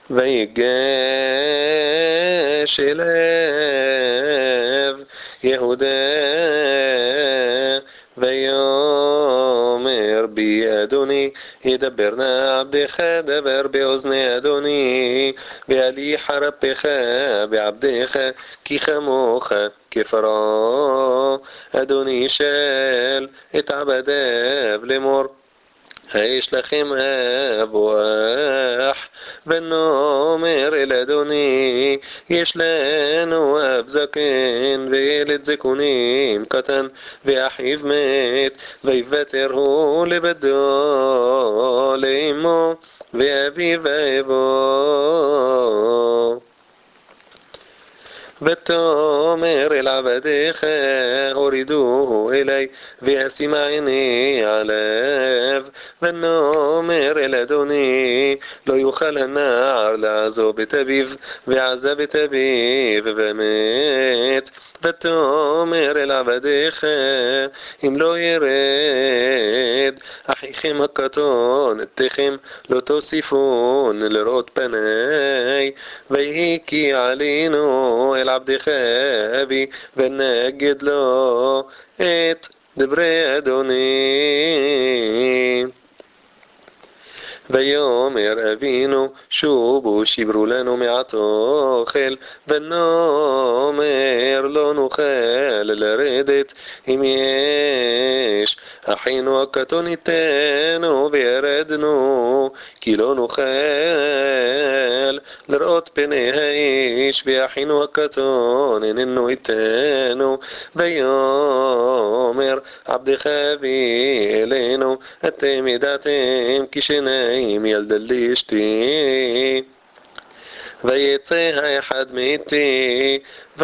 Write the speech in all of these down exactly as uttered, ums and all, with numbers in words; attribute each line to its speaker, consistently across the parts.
Speaker 1: ויגש אליו יהודה ויאמר בי אדוני ידבר נא עבדך דבר באוזני אדוני ויליח רבך בעבדך כי כמוך כפרעה אדוני שאל את עבדיו לאמור היש לכם אב או אח ונאמר אל אדוני יש לנו אב זקן וילד זקונים קטן ואחיו מת ויוותר הוא לבדו לאמו ואביו ואבו ותאמר אל עבדיך הורידוהו אלי ואשים עיני עליו ונאמר אל אדוני לא יוכל הנער לעזוב את אביו ועזב את אביו ומת ותאמר אל עבדיך אם לא ירד אחיכם הקטון אתכם לא תוסיפון לראות פני ויהי כי עלינו אל עבדך אבי ונגד לו את דברי אדוני ויאמר אבינו שובו שברו לנו מעט אוכל ונאמר לא נוכל לרדת אם יש אחינו הקטון איתנו וירדנו כי לא נוכל לראות פני האיש ואחינו הקטון איננו איתנו ויאמר עבדך אבי אלינו אתם ידעתם כי שניים ילדה לי אשתי ויצא האחד מאיתי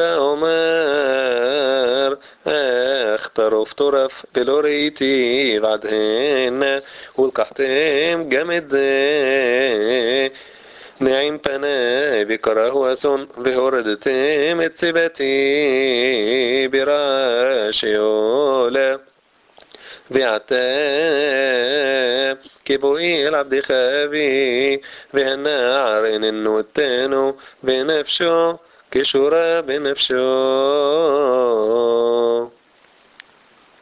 Speaker 1: ואומר אך טרוף טורף ולא ראיתי ועד הנה ולקחתם גם את זה נעים פני וקראו אסון והורדתם את ציבתי ברעשי עולה ועתה כבואי אל עבדך אבי והנער איננו אותנו ונפשו קשורה בנפשו